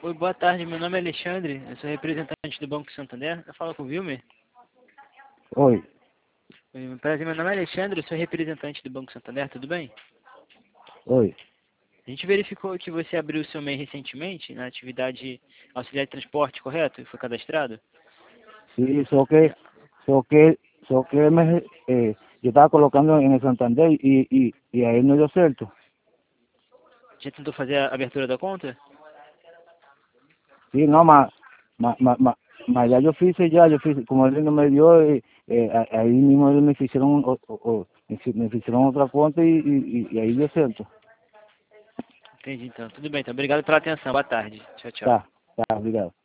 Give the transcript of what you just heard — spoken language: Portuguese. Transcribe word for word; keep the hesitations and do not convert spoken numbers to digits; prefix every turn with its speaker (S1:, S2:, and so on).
S1: Oi, boa tarde, meu nome é Alexandre, eu sou representante do Banco Santander. Eu falo com o Wilmer.
S2: Oi.
S1: Oi, prazer, meu nome é Alexandre, eu sou representante do Banco Santander, tudo bem?
S2: Oi.
S1: A gente verificou que você abriu o seu M E I recentemente na atividade auxiliar de transporte, correto? Foi cadastrado?
S2: Sí, só que, só que, só que me, eh, yo estaba colocando en el Santander y, y, y ahí no dio certo.
S1: Já tentou fazer a abertura da conta?
S2: Sí, no, mas, mas, mas, mas, mas ya yo fiz ya, yo fiz, como él no me dio, eh, eh, a- ahí mismo ellos me hicieron, o, o, o- me fi- me hicieron otra cuenta y, y, y ahí dio certo.
S1: Entendi, então. Tudo bem, então. Obrigado pela atenção. Boa tarde. Tchau, tchau.
S2: Tá, tá, obrigado.